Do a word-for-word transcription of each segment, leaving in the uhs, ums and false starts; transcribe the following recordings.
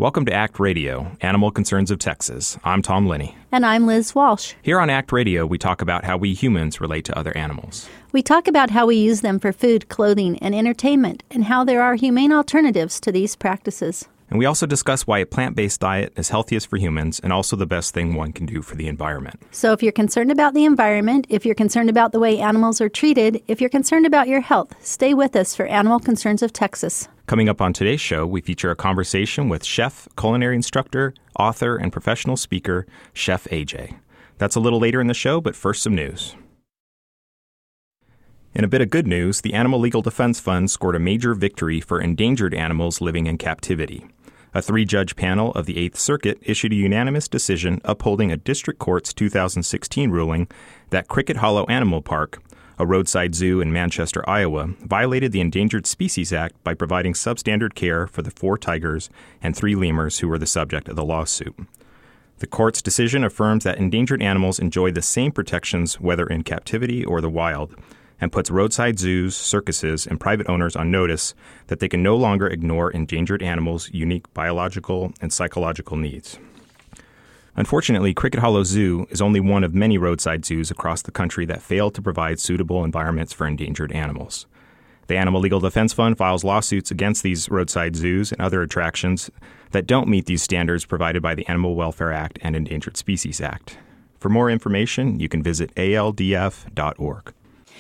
Welcome to ACT Radio, Animal Concerns of Texas. I'm Tom Linney. And I'm Liz Walsh. Here on ACT Radio, we talk about how we humans relate to other animals. We talk about how we use them for food, clothing, and entertainment, and how there are humane alternatives to these practices. And we also discuss why a plant-based diet is healthiest for humans and also the best thing one can do for the environment. So if you're concerned about the environment, if you're concerned about the way animals are treated, if you're concerned about your health, stay with us for Animal Concerns of Texas. Coming up on today's show, we feature a conversation with chef, culinary instructor, author, and professional speaker, Chef A J. That's a little later in the show, but first some news. In a bit of good news, the Animal Legal Defense Fund scored a major victory for endangered animals living in captivity. A three-judge panel of the Eighth Circuit issued a unanimous decision upholding a district court's two thousand sixteen ruling that Cricket Hollow Animal Park, a roadside zoo in Manchester, Iowa, violated the Endangered Species Act by providing substandard care for the four tigers and three lemurs who were the subject of the lawsuit. The court's decision affirms that endangered animals enjoy the same protections whether in captivity or the wild, and puts roadside zoos, circuses, and private owners on notice that they can no longer ignore endangered animals' unique biological and psychological needs. Unfortunately, Cricket Hollow Zoo is only one of many roadside zoos across the country that fail to provide suitable environments for endangered animals. The Animal Legal Defense Fund files lawsuits against these roadside zoos and other attractions that don't meet these standards provided by the Animal Welfare Act and Endangered Species Act. For more information, you can visit A L D F dot org.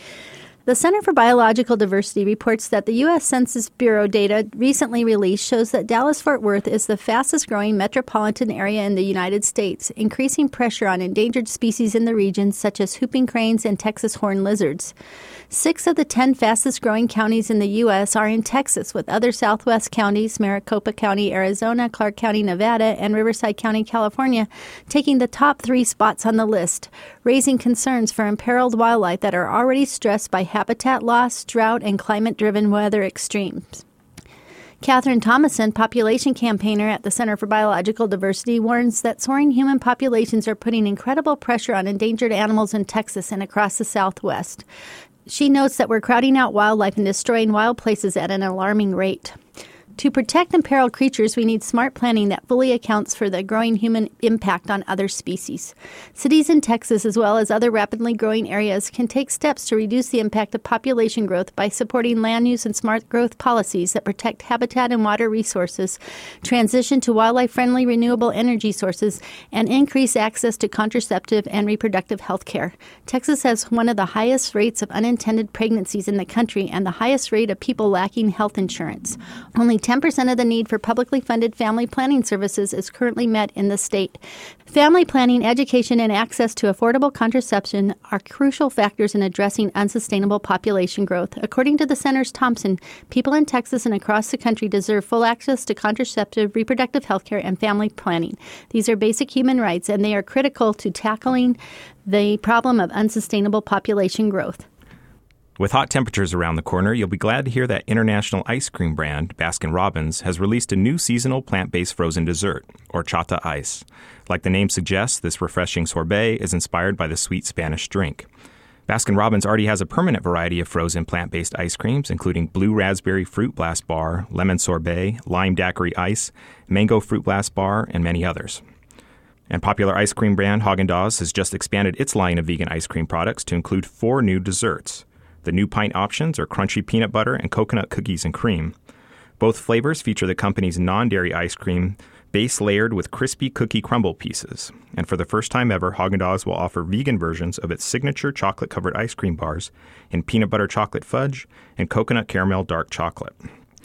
The Center for Biological Diversity reports that the U S Census Bureau data recently released shows that Dallas-Fort Worth is the fastest-growing metropolitan area in the United States, increasing pressure on endangered species in the region, such as whooping cranes and Texas horned lizards. Six of the ten fastest-growing counties in the U S are in Texas, with other Southwest counties, Maricopa County, Arizona, Clark County, Nevada, and Riverside County, California, taking the top three spots on the list, raising concerns for imperiled wildlife that are already stressed by habitat loss, drought, and climate-driven weather extremes. Catherine Thomason, population campaigner at the Center for Biological Diversity, warns that soaring human populations are putting incredible pressure on endangered animals in Texas and across the Southwest. She notes that we're crowding out wildlife and destroying wild places at an alarming rate. To protect imperiled creatures, we need smart planning that fully accounts for the growing human impact on other species. Cities in Texas, as well as other rapidly growing areas, can take steps to reduce the impact of population growth by supporting land use and smart growth policies that protect habitat and water resources, transition to wildlife-friendly renewable energy sources, and increase access to contraceptive and reproductive health care. Texas has one of the highest rates of unintended pregnancies in the country and the highest rate of people lacking health insurance. Only ten percent of the need for publicly funded family planning services is currently met in the state. Family planning, education, and access to affordable contraception are crucial factors in addressing unsustainable population growth. According to the Center's Thompson, people in Texas and across the country deserve full access to contraceptive, reproductive health care, and family planning. These are basic human rights, and they are critical to tackling the problem of unsustainable population growth. With hot temperatures around the corner, you'll be glad to hear that international ice cream brand Baskin-Robbins has released a new seasonal plant-based frozen dessert, horchata ice. Like the name suggests, this refreshing sorbet is inspired by the sweet Spanish drink. Baskin-Robbins already has a permanent variety of frozen plant-based ice creams, including blue raspberry fruit blast bar, lemon sorbet, lime daiquiri ice, mango fruit blast bar, and many others. And popular ice cream brand Häagen-Dazs has just expanded its line of vegan ice cream products to include four new desserts. The new pint options are crunchy peanut butter and coconut cookies and cream. Both flavors feature the company's non-dairy ice cream, base layered with crispy cookie crumble pieces. And for the first time ever, Häagen-Dazs will offer vegan versions of its signature chocolate-covered ice cream bars in peanut butter chocolate fudge and coconut caramel dark chocolate.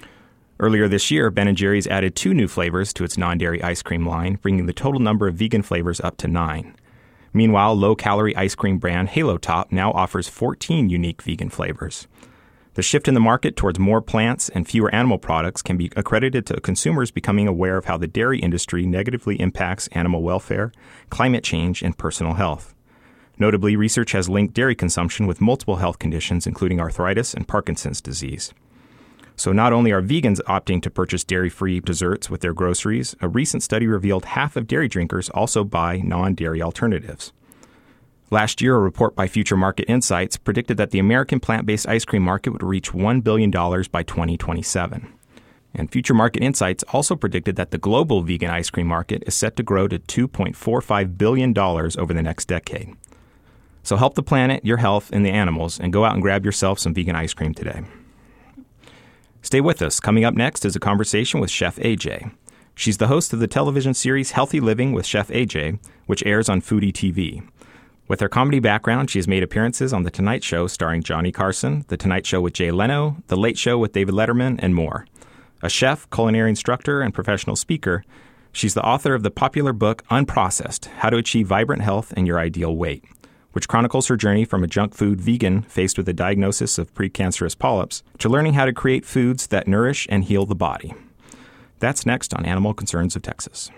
Earlier this year, Ben and Jerry's added two new flavors to its non-dairy ice cream line, bringing the total number of vegan flavors up to nine. Meanwhile, low-calorie ice cream brand Halo Top now offers fourteen unique vegan flavors. The shift in the market towards more plants and fewer animal products can be accredited to consumers becoming aware of how the dairy industry negatively impacts animal welfare, climate change, and personal health. Notably, research has linked dairy consumption with multiple health conditions, including arthritis and Parkinson's disease. So not only are vegans opting to purchase dairy-free desserts with their groceries, a recent study revealed half of dairy drinkers also buy non-dairy alternatives. Last year, a report by Future Market Insights predicted that the American plant-based ice cream market would reach one billion dollars by twenty twenty-seven. And Future Market Insights also predicted that the global vegan ice cream market is set to grow to two point four five billion dollars over the next decade. So help the planet, your health, and the animals, and go out and grab yourself some vegan ice cream today. Stay with us. Coming up next is a conversation with Chef A J. She's the host of the television series Healthy Living with Chef A J, which airs on Foodie T V. With her comedy background, she has made appearances on The Tonight Show starring Johnny Carson, The Tonight Show with Jay Leno, The Late Show with David Letterman, and more. A chef, culinary instructor, and professional speaker, she's the author of the popular book Unprocessed, How to Achieve Vibrant Health and Your Ideal Weight, which chronicles her journey from a junk food vegan faced with a diagnosis of precancerous polyps to learning how to create foods that nourish and heal the body. That's next on Animal Concerns of Texas.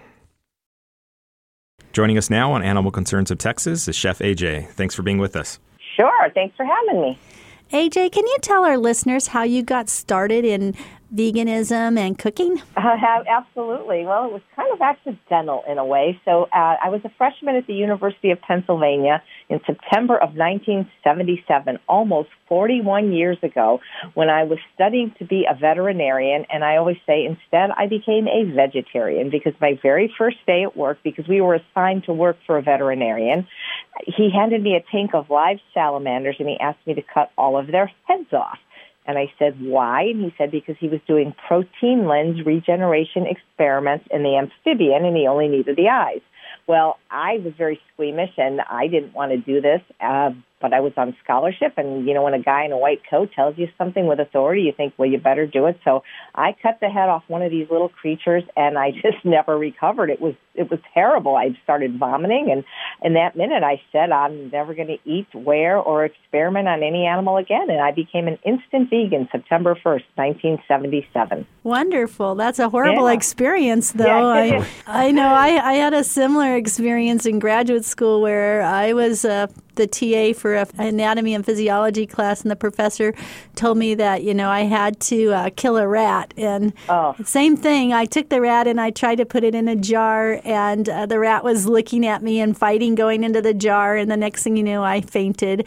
Joining us now on Animal Concerns of Texas is Chef A J. Thanks for being with us. Sure. Thanks for having me. A J, can you tell our listeners how you got started in veganism and cooking? Uh, absolutely. Well, it was kind of accidental in a way. So uh, I was a freshman at the University of Pennsylvania in September of nineteen seventy-seven, almost forty-one years ago, when I was studying to be a veterinarian. And I always say instead I became a vegetarian because my very first day at work, because we were assigned to work for a veterinarian, he handed me a tank of live salamanders and he asked me to cut all of their heads off. And I said, why? And he said, because he was doing protein lens regeneration experiments in the amphibian and he only needed the eyes. Well, I was very squeamish and I didn't want to do this, uh, but I was on scholarship. And, you know, when a guy in a white coat tells you something with authority, you think, well, you better do it. So I cut the head off one of these little creatures and I just never recovered. It was it was terrible. I started vomiting. And in that minute, I said, I'm never going to eat, wear, or experiment on any animal again. And I became an instant vegan September first, nineteen seventy-seven. Wonderful. That's a horrible Yeah. experience, though. Yeah, I, I know. I, I had a similar experience in graduate school where I was uh, the T A for an anatomy and physiology class, and the professor told me that, you know, I had to uh, kill a rat. And Oh. same thing. I took the rat and I tried to put it in a jar, and uh, the rat was looking at me and fighting going into the jar, and the next thing you know, I fainted.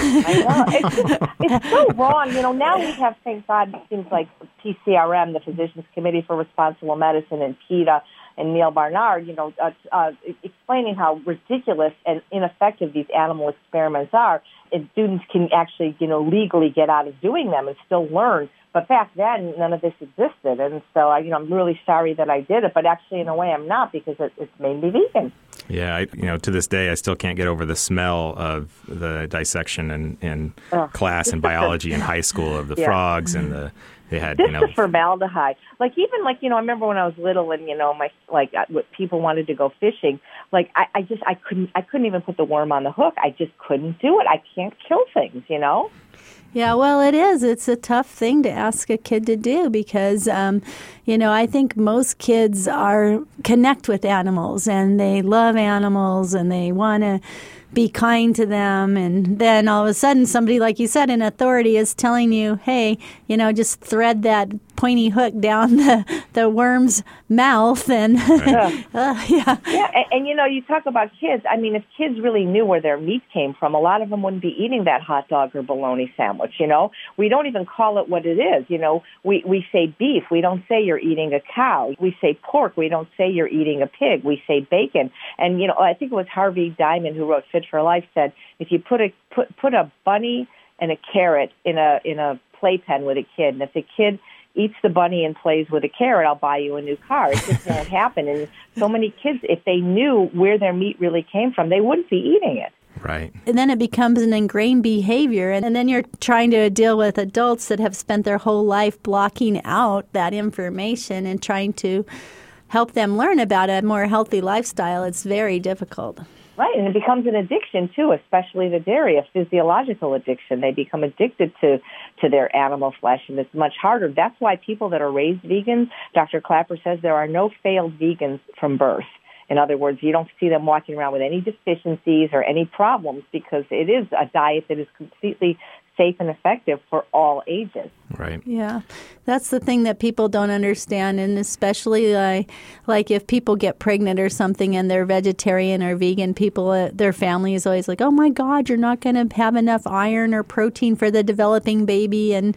I know. It's, it's so wrong. You know, now we have, thank God, things like P C R M, the Physicians Committee for Responsible Medicine, and PETA, and Neil Barnard, you know, uh, uh, explaining how ridiculous and ineffective these animal experiments are. And students can actually, you know, legally get out of doing them and still learn. But back then, none of this existed. And so, I, you know, I'm really sorry that I did it. But actually, in a way, I'm not, because it, it's made me vegan. Yeah, I, you know, to this day, I still can't get over the smell of the dissection in, in Ugh. class in biology in high school of the Yeah. frogs and the they had, Just you know, the formaldehyde. Like, even, like, you know, I remember when I was little and, you know, my, like, uh, what people wanted to go fishing. Like, I, I just, I couldn't, I couldn't even put the worm on the hook. I just couldn't do it. I can't kill things, you know? Yeah, well, it is. It's a tough thing to ask a kid to do because, um, you know, I think most kids are connect with animals and they love animals and they want to be kind to them. And then all of a sudden, somebody, like you said, in authority is telling you, hey, you know, just thread that pointy hook down the, the worm's mouth. And Yeah. uh, yeah. Yeah, and, and, you know, you talk about kids. I mean, if kids really knew where their meat came from, a lot of them wouldn't be eating that hot dog or bologna sandwich, you know? We don't even call it what it is, you know? We, we say beef. We don't say you're eating a cow. We say pork. We don't say you're eating a pig. We say bacon. And, you know, I think it was Harvey Diamond who wrote Fit for Life said, if you put a put put a bunny and a carrot in a in a playpen with a kid, and if the kid eats the bunny and plays with a carrot, I'll buy you a new car. It just won't happen. And so many kids, if they knew where their meat really came from, they wouldn't be eating it. right. And then it becomes an ingrained behavior. And then you're trying to deal with adults that have spent their whole life blocking out that information and trying to help them learn about a more healthy lifestyle. It's very difficult. Right, and it becomes an addiction, too, especially the dairy, a physiological addiction. They become addicted to, to their animal flesh, and it's much harder. That's why people that are raised vegans, Doctor Clapper says there are no failed vegans from birth. In other words, you don't see them walking around with any deficiencies or any problems because it is a diet that is completely safe and effective for all ages. Right. Yeah, that's the thing that people don't understand, and especially like, like if people get pregnant or something and they're vegetarian or vegan, people, uh, their family is always like, oh my God, you're not going to have enough iron or protein for the developing baby. And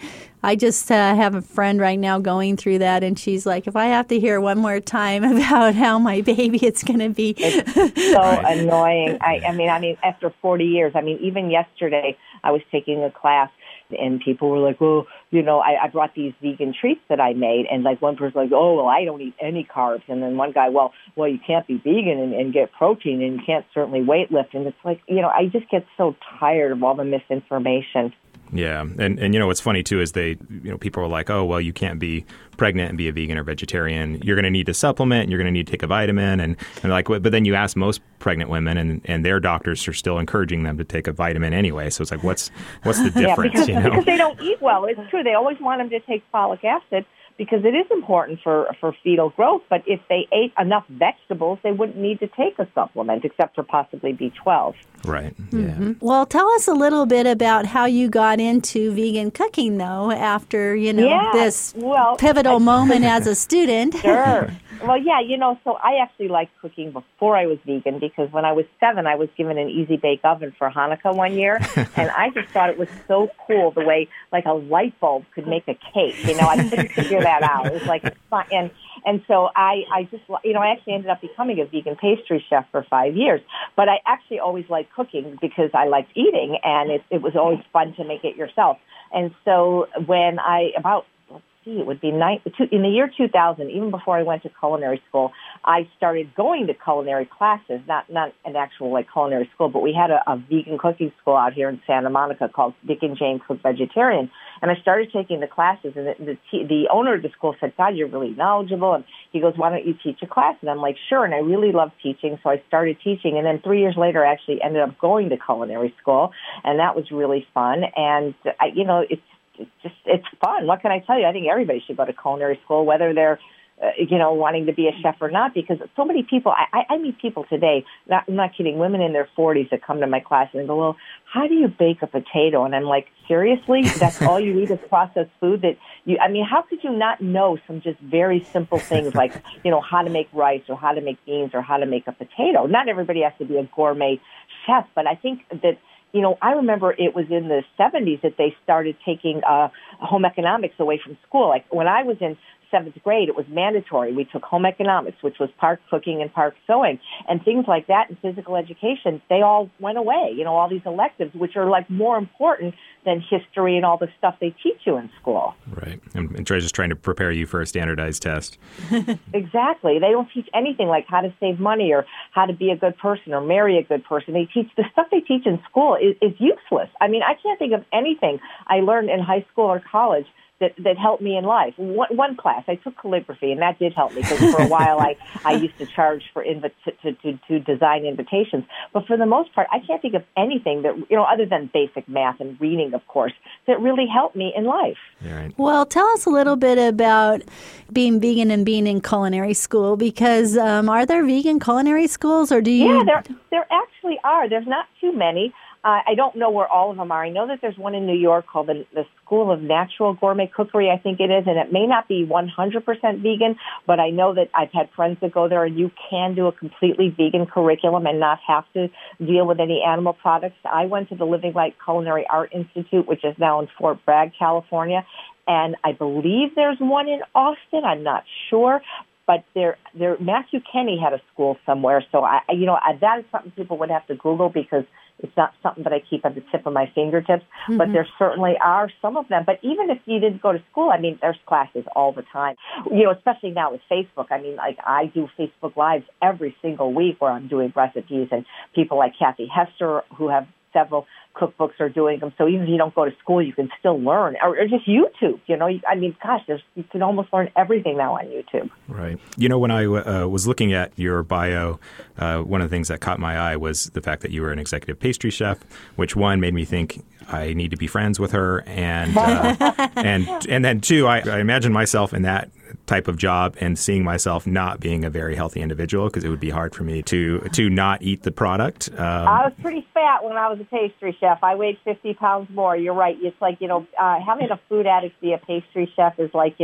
I just uh, have a friend right now going through that, and she's like, if I have to hear one more time about how my baby it's going to be. It's so right. annoying. I, I mean, I mean, after forty years, I mean, even yesterday I was taking a class, and people were like, well, you know, I, I brought these vegan treats that I made. And like one person like, oh, well, I don't eat any carbs. And then one guy, well, well, you can't be vegan and, and get protein, and you can't certainly weight lift. And it's like, you know, I just get so tired of all the misinformation. Yeah. And, and you know, what's funny, too, is they, you know, people are like, oh, well, you can't be pregnant and be a vegan or vegetarian. You're going to need to supplement and you're going to need to take a vitamin. And, and like, but then you ask most pregnant women and, and their doctors are still encouraging them to take a vitamin anyway. So it's like, what's what's the difference? Yeah, because, you know? because they don't eat well. It's true. They always want them to take folic acid because it is important for, for fetal growth. But if they ate enough vegetables, they wouldn't need to take a supplement except for possibly B twelve. Right. Mm-hmm. Yeah. Well, tell us a little bit about how you got into vegan cooking, though, after, you know, yeah, this well, pivotal moment as a student. Sure. Well, yeah, you know, so I actually liked cooking before I was vegan because when I was seven, I was given an Easy Bake Oven for Hanukkah one year, and I just thought it was so cool the way, like, a light bulb could make a cake. You know, I couldn't figure that out. It was like fun. And, and so I, I just, you know, I actually ended up becoming a vegan pastry chef for five years. But I actually always liked cooking because I liked eating, and it, it was always fun to make it yourself. And so when I, about it would be nine, in the year two thousand, even before I went to culinary school, I started going to culinary classes, not not an actual like culinary school, but we had a, a vegan cooking school out here in Santa Monica called Dick and Jane Cook Vegetarian. And I started taking the classes, and the, the, the owner of the school said, God, you're really knowledgeable. And he goes, why don't you teach a class? And I'm like, sure. And I really love teaching, so I started teaching. And then three years later, I actually ended up going to culinary school, and that was really fun. And, I, you know, it's It's just, it's fun. What can I tell you? I think everybody should go to culinary school, whether they're, uh, you know, wanting to be a chef or not, because so many people, I, I meet people today, not, I'm not kidding, women in their forties that come to my class and go, well, how do you bake a potato? And I'm like, seriously? That's all you eat is processed food? That you, I mean, how could you not know some just very simple things like, you know, how to make rice or how to make beans or how to make a potato? Not everybody has to be a gourmet chef, but I think that, you know, I remember it was in the seventies that they started taking uh, home economics away from school. Like when I was in seventh grade, it was mandatory. We took home economics, which was part cooking and part sewing, and things like that in physical education. They all went away, you know, all these electives, which are like more important than history and all the stuff they teach you in school. Right. And, and just trying to prepare you for a standardized test. Exactly. They don't teach anything like how to save money or how to be a good person or marry a good person. They teach the stuff they teach in school is, is useless. I mean, I can't think of anything I learned in high school or college that, that helped me in life. One, one class, I took calligraphy, and that did help me because for a while I, I used to charge for invi- to, to, to design invitations. But for the most part, I can't think of anything that, you know, other than basic math and reading, of course, that really helped me in life. Right. Well, tell us a little bit about being vegan and being in culinary school, because um, are there vegan culinary schools, or do you? Yeah, there, there actually are. There's not too many. Uh, I don't know where all of them are. I know that there's one in New York called the, the School of Natural Gourmet Cookery, I think it is, and it may not be one hundred percent vegan, but I know that I've had friends that go there, and you can do a completely vegan curriculum and not have to deal with any animal products. I went to the Living Light Culinary Art Institute, which is now in Fort Bragg, California, and I believe there's one in Austin. I'm not sure. But there, there, Matthew Kenny had a school somewhere, so I, you know, I, that is something people would have to Google because it's not something that I keep at the tip of my fingertips. Mm-hmm. But there certainly are some of them. But even if you didn't go to school, I mean, there's classes all the time. You know, especially now with Facebook. I mean, like I do Facebook Lives every single week where I'm doing recipes, and people like Kathy Hester, who have several cookbooks, are doing them. So even if you don't go to school, you can still learn, or, or just YouTube. You know, I mean, gosh, there's, you can almost learn everything now on YouTube. Right. You know, when I uh, was looking at your bio, uh, one of the things that caught my eye was the fact that you were an executive pastry chef, which one made me think I need to be friends with her, and uh, and and then two, I, I imagine myself in that type of job and seeing myself not being a very healthy individual, because it would be hard for me to to not eat the product. Um, I was pretty fat when I was a pastry chef. I weighed fifty pounds more. You're right. It's like, you know, uh, having a food addict be a pastry chef is like, you know,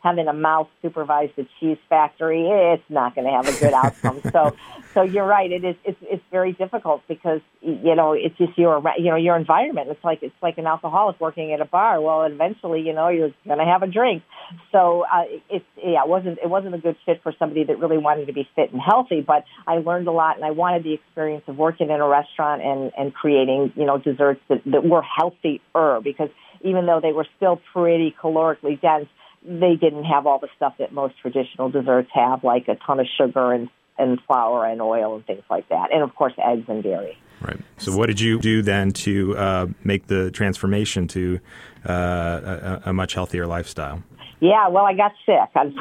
having a mouse supervise the cheese factory, it's not going to have a good outcome. so, so you're right. It is. It's, it's very difficult because you know it's just your you know your environment. It's like it's like an alcoholic working at a bar. Well, eventually, you know, you're going to have a drink. So uh, it's yeah, it wasn't it wasn't a good fit for somebody that really wanted to be fit and healthy. But I learned a lot, and I wanted the experience of working in a restaurant and and creating you know desserts that, that were healthier, because even though they were still pretty calorically dense, they didn't have all the stuff that most traditional desserts have, like a ton of sugar and, and flour and oil and things like that. And, of course, eggs and dairy. Right. So what did you do then to uh, make the transformation to uh, a, a much healthier lifestyle? Yeah, well, I got sick. I,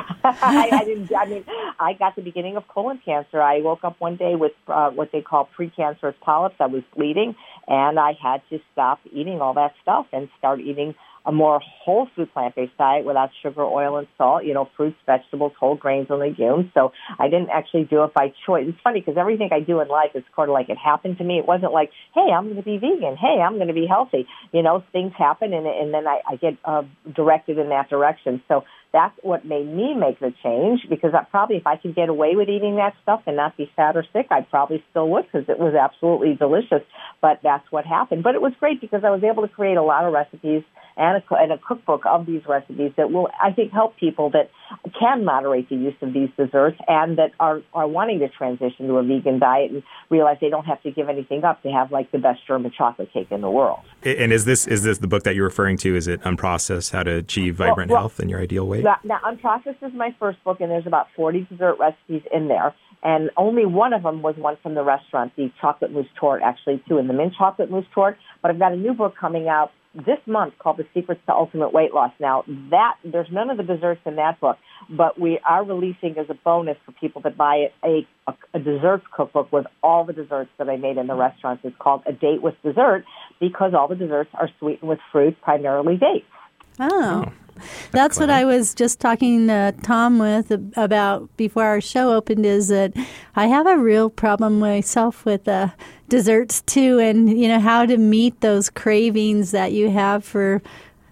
I didn't. I mean, I got the beginning of colon cancer. I woke up one day with uh, what they call precancerous polyps. I was bleeding, and I had to stop eating all that stuff and start eating a more whole food plant-based diet without sugar, oil, and salt, you know, fruits, vegetables, whole grains, and legumes. So I didn't actually do it by choice. It's funny because everything I do in life is sort of like it happened to me. It wasn't like, hey, I'm going to be vegan. Hey, I'm going to be healthy. You know, things happen, and, and then I, I get uh, directed in that direction. So that's what made me make the change, because I probably, if I could get away with eating that stuff and not be fat or sick, I probably still would, because it was absolutely delicious. But that's what happened. But it was great because I was able to create a lot of recipes and a, and a cookbook of these recipes that will, I think, help people that can moderate the use of these desserts and that are, are wanting to transition to a vegan diet and realize they don't have to give anything up to have, like, the best German chocolate cake in the world. And is this is this the book that you're referring to? Is it Unprocessed, How to Achieve Vibrant well, well, Health in Your Ideal Weight? Now, now, Unprocessed is my first book, and there's about forty dessert recipes in there. And only one of them was one from the restaurant, the chocolate mousse tort, actually, too, and the mint chocolate mousse tort. But I've got a new book coming out this month called The Secrets to Ultimate Weight Loss. Now, that there's none of the desserts in that book, but we are releasing as a bonus for people that buy a, a, a desserts cookbook with all the desserts that I made in the restaurants. It's called A Date with Dessert, because all the desserts are sweetened with fruit, primarily dates. Oh. Oh. That's what I was just talking to Tom with about before our show opened, is that I have a real problem myself with uh, desserts too, and, you know, how to meet those cravings that you have for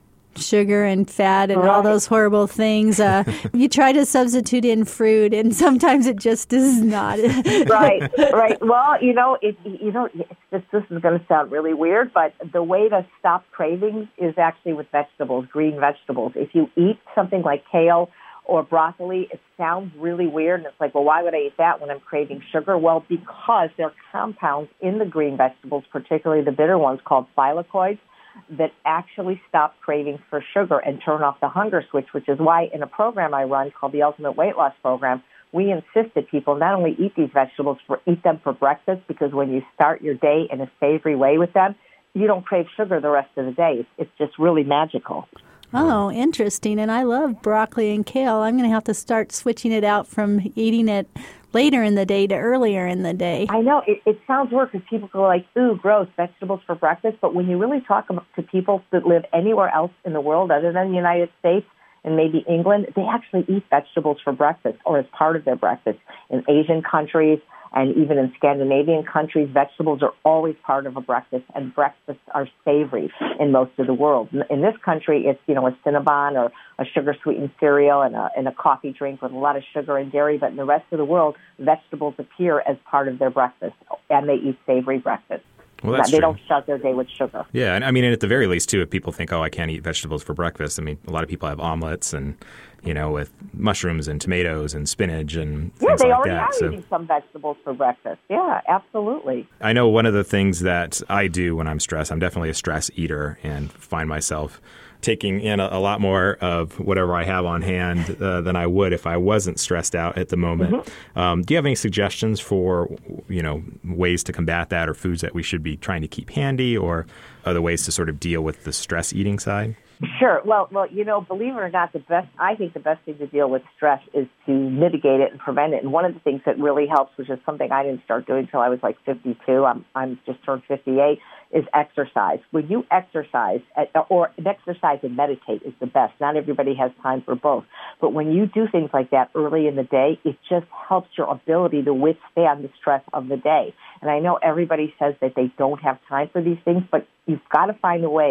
sugar and fat and right. all those horrible things. Uh, you try to substitute in fruit, and sometimes it just is not. right, right. Well, you know, it, you know, it's just, this is going to sound really weird, but the way to stop cravings is actually with vegetables, green vegetables. If you eat something like kale or broccoli, it sounds really weird, and it's like, well, why would I eat that when I'm craving sugar? Well, because there are compounds in the green vegetables, particularly the bitter ones, called thylakoids, that actually stop cravings for sugar and turn off the hunger switch, which is why in a program I run called the Ultimate Weight Loss Program, we insist that people not only eat these vegetables, for eat them for breakfast, because when you start your day in a savory way with them, you don't crave sugar the rest of the day. It's, it's just really magical. Oh, interesting. And I love broccoli and kale. I'm going to have to start switching it out from eating it later in the day to earlier in the day. I know. It, it sounds weird because people go like, ooh, gross, vegetables for breakfast. But when you really talk to people that live anywhere else in the world other than the United States and maybe England, they actually eat vegetables for breakfast or as part of their breakfast. In Asian countries and even in Scandinavian countries, vegetables are always part of a breakfast, and breakfasts are savory in most of the world. In this country, it's, you know, a Cinnabon or a sugar-sweetened cereal and a, and a coffee drink with a lot of sugar and dairy, but in the rest of the world, vegetables appear as part of their breakfast, and they eat savory breakfast. Well, that's they true. don't start their day with sugar. Yeah, and I mean, and at the very least, too, if people think, oh, I can't eat vegetables for breakfast, I mean, a lot of people have omelets and, you know, with mushrooms and tomatoes and spinach and yeah, things they like already that. are So, eating some vegetables for breakfast. Yeah, absolutely. I know one of the things that I do when I'm stressed, I'm definitely a stress eater and find myself taking in a, a lot more of whatever I have on hand uh, than I would if I wasn't stressed out at the moment. Mm-hmm. Um, do you have any suggestions for, you know, ways to combat that, or foods that we should be trying to keep handy, or other ways to sort of deal with the stress eating side? Sure. Well, well, you know, believe it or not, the best, I think the best thing to deal with stress is to mitigate it and prevent it. And one of the things that really helps, which is something I didn't start doing until I was like fifty-two, I'm, I'm just turned fifty-eight, is exercise. When you exercise, or exercise and meditate is the best. Not everybody has time for both. But when you do things like that early in the day, it just helps your ability to withstand the stress of the day. And I know everybody says that they don't have time for these things, but you've got to find a way to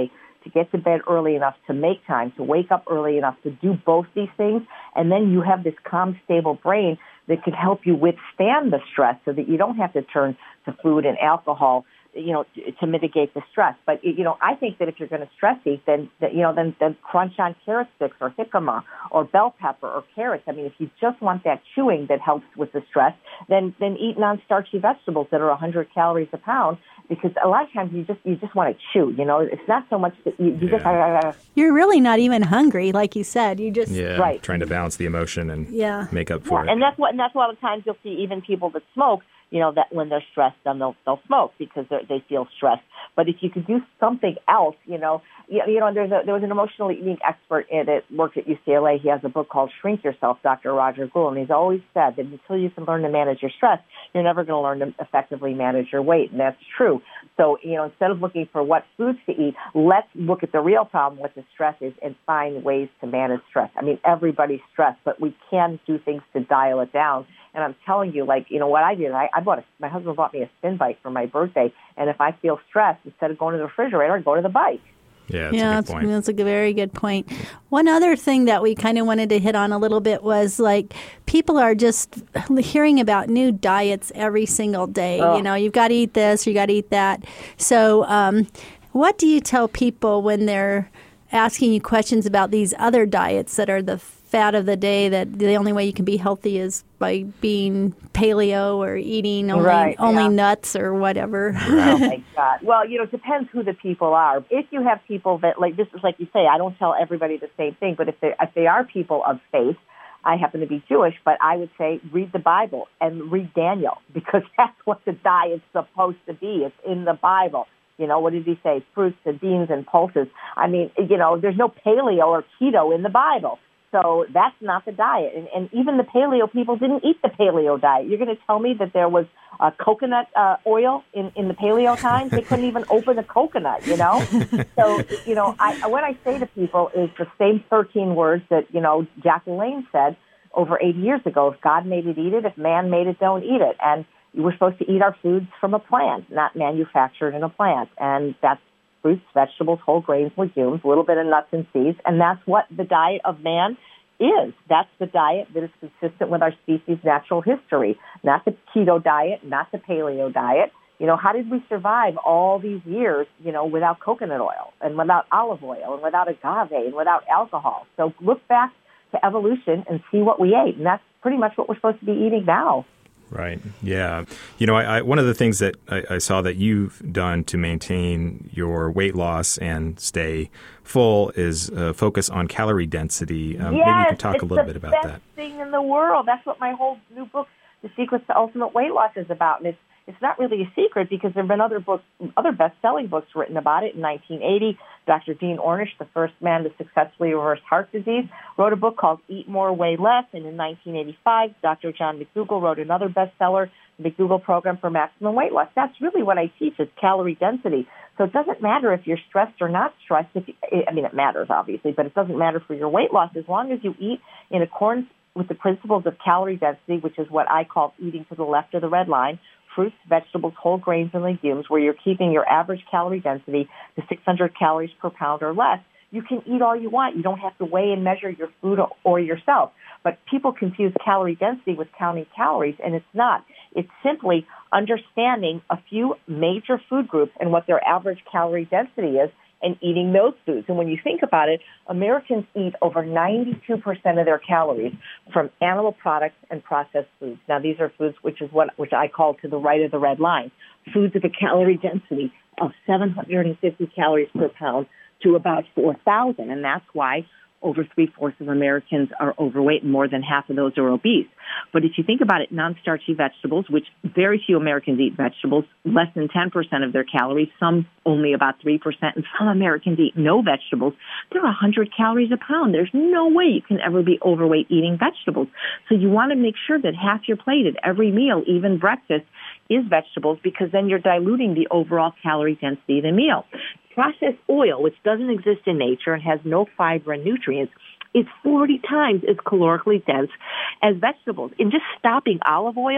to get to bed early enough, to make time, to wake up early enough, to do both these things. And then you have this calm, stable brain that can help you withstand the stress so that you don't have to turn to food and alcohol, you know, to, to mitigate the stress. But, you know, I think that if you're going to stress eat, then, you know, then, then crunch on carrot sticks or jicama or bell pepper or carrots. I mean, if you just want that chewing that helps with the stress, then, then eat non-starchy vegetables that are one hundred calories a pound, because a lot of times you just, you just want to chew, you know, it's not so much that you, you yeah. just, uh, you're really not even hungry, like you said, you just, yeah, right. trying to balance the emotion and yeah. make up for yeah. it. And that's what, and that's a lot of times you'll see even people that smoke, you know, that when they're stressed, then they'll, they'll smoke because they feel stressed. But if you could do something else, you know, you, you know, there's a, there was an emotional eating expert in it, worked at U C L A. He has a book called Shrink Yourself, Doctor Roger Gould, and he's always said that until you can learn to manage your stress, you're never going to learn to effectively manage your weight, and that's true. So, you know, instead of looking for what foods to eat, let's look at the real problem, what the stress is, and find ways to manage stress. I mean, everybody's stressed, but we can do things to dial it down. And I'm telling you, like, you know, what I did, I, I bought a, my husband bought me a spin bike for my birthday, and if I feel stressed, instead of going to the refrigerator, I go to the bike. Yeah, that's yeah, a good that's, point. that's a very good point. One other thing that we kind of wanted to hit on a little bit was, like, people are just hearing about new diets every single day. Oh. You know, you've got to eat this, you got to eat that. So um, what do you tell people when they're asking you questions about these other diets that are the fad of the day, that the only way you can be healthy is by being paleo or eating only, right, only yeah. nuts or whatever? Oh, my God. Well, you know, it depends who the people are. If you have people that, like, this is like you say, I don't tell everybody the same thing, but if they, if they are people of faith, I happen to be Jewish, but I would say read the Bible and read Daniel, because that's what the diet's supposed to be. It's in the Bible. You know, what did he say? Fruits and beans and pulses. I mean, you know, there's no paleo or keto in the Bible. So that's not the diet. And, and even the paleo people didn't eat the paleo diet. You're going to tell me that there was uh, coconut uh, oil in, in the paleo times? They couldn't even open a coconut, you know? So, you know, I, what I say to people is the same thirteen words that, you know, Jack LaLanne said over eighty years ago. If God made it, eat it. If man made it, don't eat it. And we're supposed to eat our foods from a plant, not manufactured in a plant. And that's fruits, vegetables, whole grains, legumes, a little bit of nuts and seeds, and that's what the diet of man is. That's the diet that is consistent with our species' natural history, not the keto diet, not the paleo diet. You know, how did we survive all these years, you know, without coconut oil and without olive oil and without agave and without alcohol? So look back to evolution and see what we ate, and that's pretty much what we're supposed to be eating now. Right. Yeah. You know, I, I, one of the things that I, I saw that you've done to maintain your weight loss and stay full is uh, focus on calorie density. Um, yes, maybe you could talk a little bit about that. It's the best thing in the world. That's what my whole new book, The Secrets to Ultimate Weight Loss, is about. And it's it's not really a secret because there have been other books, other best-selling books written about it. In nineteen eighty, Doctor Dean Ornish, the first man to successfully reverse heart disease, wrote a book called Eat More, Weigh Less. And in nineteen eighty-five, Doctor John McDougall wrote another bestseller, The McDougall Program for Maximum Weight Loss. That's really what I teach, is calorie density. So it doesn't matter if you're stressed or not stressed. If you, I mean, it matters, obviously, but it doesn't matter for your weight loss as long as you eat in accordance with the principles of calorie density, which is what I call eating to the left of the red line, fruits, vegetables, whole grains, and legumes, where you're keeping your average calorie density to six hundred calories per pound or less. You can eat all you want. You don't have to weigh and measure your food or yourself. But people confuse calorie density with counting calories, and it's not. It's simply understanding a few major food groups and what their average calorie density is and eating those foods. And when you think about it, Americans eat over ninety-two percent of their calories from animal products and processed foods. Now, these are foods which is what which I call to the right of the red line, foods with a calorie density of seven hundred fifty calories per pound to about four thousand, and that's why over three-fourths of Americans are overweight and more than half of those are obese. But if you think about it, non-starchy vegetables, which very few Americans eat vegetables, less than ten percent of their calories, some only about three percent, and some Americans eat no vegetables, they're one hundred calories a pound. There's no way you can ever be overweight eating vegetables. So you want to make sure that half your plate at every meal, even breakfast, is vegetables, because then you're diluting the overall calorie density of the meal. Processed oil, which doesn't exist in nature and has no fiber and nutrients, is forty times as calorically dense as vegetables. And just stopping olive oil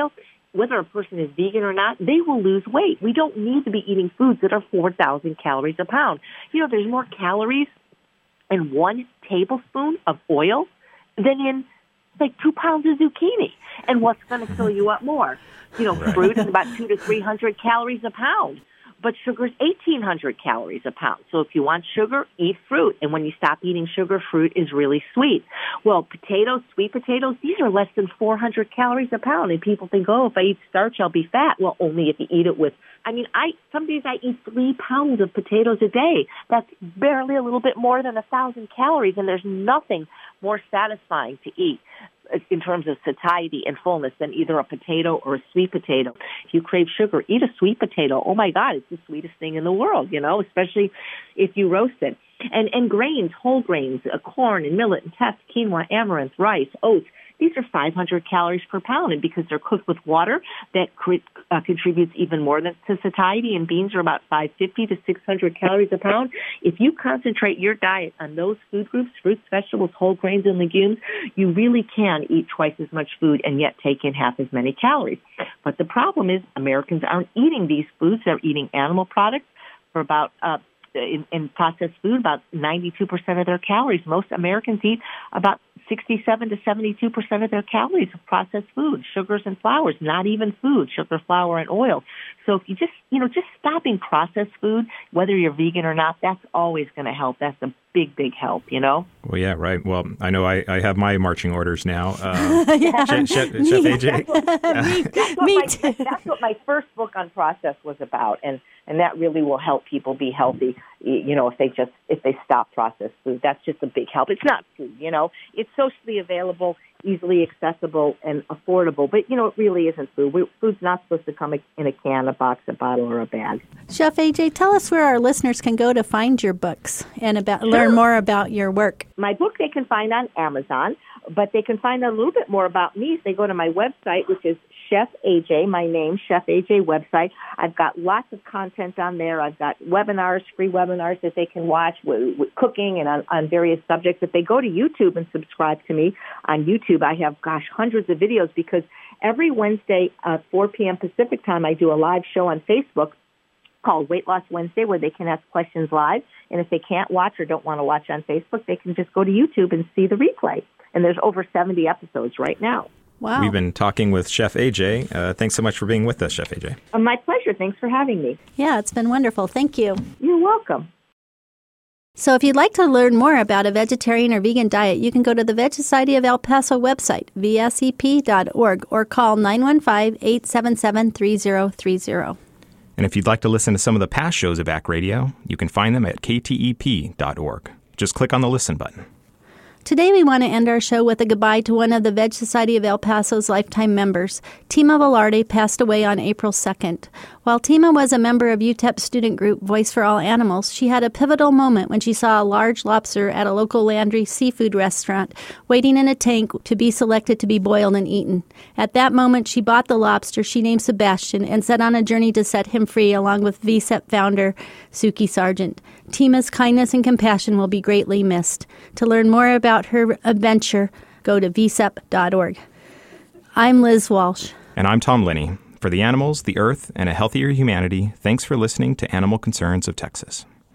whether a person is vegan or not, they will lose weight. We don't need to be eating foods that are four thousand calories a pound. You know, there's more calories in one tablespoon of oil than in like two pounds of zucchini. And what's going to fill you up more? You know, right. Fruit is about two to three hundred calories a pound, but sugar is eighteen hundred calories a pound. So if you want sugar, eat fruit. And when you stop eating sugar, fruit is really sweet. Well, potatoes, sweet potatoes, these are less than four hundred calories a pound. And people think, oh, if I eat starch, I'll be fat. Well, only if you eat it with, I mean, I some days I eat three pounds of potatoes a day. That's barely a little bit more than a thousand calories, and there's nothing more satisfying to eat in terms of satiety and fullness than either a potato or a sweet potato. If you crave sugar, eat a sweet potato. Oh, my God, it's the sweetest thing in the world, you know, especially if you roast it. And and grains, whole grains, uh, corn and millet and teff, quinoa, amaranth, rice, oats, these are five hundred calories per pound. And because they're cooked with water, that cr- uh, contributes even more than to satiety. And beans are about five fifty to six hundred calories a pound. If you concentrate your diet on those food groups, fruits, vegetables, whole grains, and legumes, you really can eat twice as much food and yet take in half as many calories. But the problem is Americans aren't eating these foods. They're eating animal products for about uh, in, in processed food, about ninety-two percent of their calories. Most Americans eat about sixty-seven to seventy-two percent of their calories of processed food, sugars and flours, not even food, sugar, flour, and oil. So if you just, you know, just stopping processed food, whether you're vegan or not, that's always going to help. That's a big, big help, you know? Well, yeah, right. Well, I know I, I have my marching orders now. Uh, yeah. Chef, Chef, Chef A J. That's what, that's, what my, that's what my first book on process was about, and, and that really will help people be healthy, you know, if they just, if they stop processed food. That's just a big help. It's not food, you know? It's socially available, easily accessible, and affordable. But, you know, it really isn't food. We, food's not supposed to come in a can, a box, a bottle, or a bag. Chef A J, tell us where our listeners can go to find your books and about sure. learn more about your work. My book they can find on Amazon, but they can find out a little bit more about me if they go to my website, which is Chef A J, my name, Chef A J website. I've got lots of content on there. I've got webinars, free webinars that they can watch with, with cooking and on, on various subjects. If they go to YouTube and subscribe to me on YouTube, I have, gosh, hundreds of videos because every Wednesday at four p.m. Pacific time, I do a live show on Facebook called Weight Loss Wednesday where they can ask questions live. And if they can't watch or don't want to watch on Facebook, they can just go to YouTube and see the replay. And there's over seventy episodes right now. Wow. We've been talking with Chef A J. Uh, thanks so much for being with us, Chef A J. Uh, my pleasure. Thanks for having me. Yeah, it's been wonderful. Thank you. You're welcome. So if you'd like to learn more about a vegetarian or vegan diet, you can go to the Veg Society of El Paso website, v s e p dot org, or call nine one five, eight seven seven, three zero three zero. And if you'd like to listen to some of the past shows of A C Radio, you can find them at k t e p dot org. Just click on the Listen button. Today we want to end our show with a goodbye to one of the Veg Society of El Paso's lifetime members. Tima Velarde passed away on April second. While Tima was a member of U T E P student group Voice for All Animals, she had a pivotal moment when she saw a large lobster at a local Landry seafood restaurant waiting in a tank to be selected to be boiled and eaten. At that moment, she bought the lobster she named Sebastian and set on a journey to set him free along with V S E P founder Suki Sargent. Tima's kindness and compassion will be greatly missed. To learn more about her adventure, go to v s e p dot org. I'm Liz Walsh. And I'm Tom Linney. For the animals, the earth, and a healthier humanity, thanks for listening to Animal Concerns of Texas.